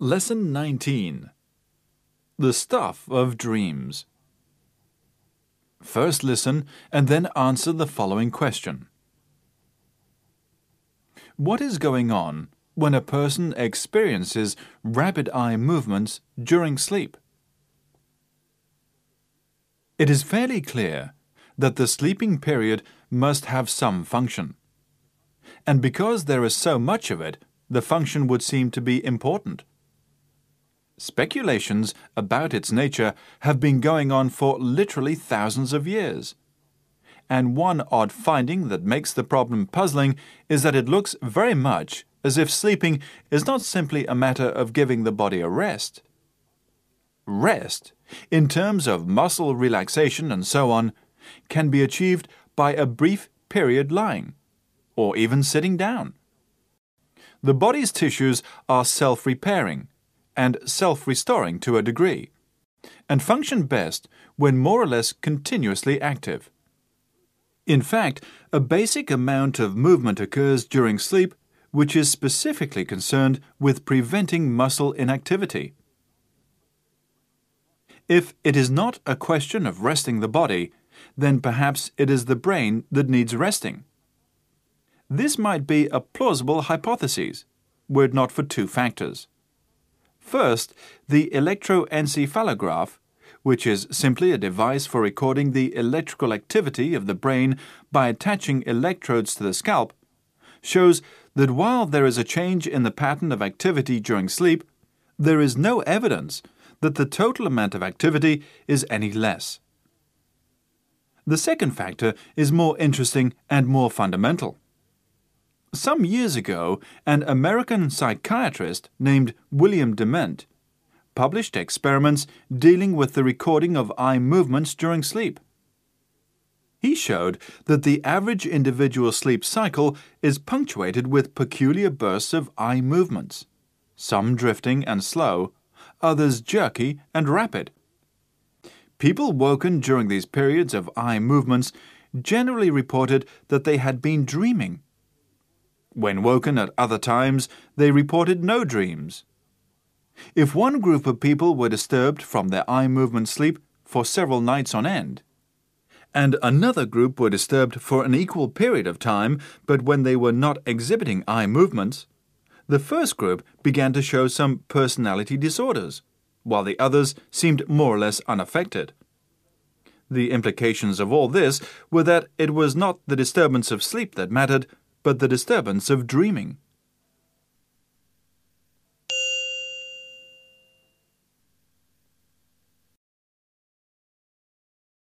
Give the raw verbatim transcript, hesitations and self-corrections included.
Lesson nineteen. The Stuff of Dreams. First listen and then answer the following question. What is going on when a person experiences rapid eye movements during sleep? It is fairly clear that the sleeping period must have some function. And because there is so much of it, the function would seem to be important. Speculations about its nature have been going on for literally thousands of years. And one odd finding that makes the problem puzzling is that it looks very much as if sleeping is not simply a matter of giving the body a rest. Rest, in terms of muscle relaxation and so on, can be achieved by a brief period lying, or even sitting down. The body's tissues are self-repairing and self-restoring to a degree, and function best when more or less continuously active. In fact, a basic amount of movement occurs during sleep which is specifically concerned with preventing muscle inactivity. If it is not a question of resting the body, then perhaps it is the brain that needs resting. This might be a plausible hypothesis, were it not for two factors. First, the electroencephalograph, which is simply a device for recording the electrical activity of the brain by attaching electrodes to the scalp, shows that while there is a change in the pattern of activity during sleep, there is no evidence that the total amount of activity is any less. The second factor is more interesting and more fundamental. Some years ago, an American psychiatrist named William Dement published experiments dealing with the recording of eye movements during sleep. He showed that the average individual sleep cycle is punctuated with peculiar bursts of eye movements, some drifting and slow, others jerky and rapid. People woken during these periods of eye movements generally reported that they had been dreaming. When woken at other times, they reported no dreams. If one group of people were disturbed from their eye movement sleep for several nights on end, and another group were disturbed for an equal period of time, but when they were not exhibiting eye movements, the first group began to show some personality disorders, while the others seemed more or less unaffected. The implications of all this were that it was not the disturbance of sleep that mattered, but the disturbance of dreaming.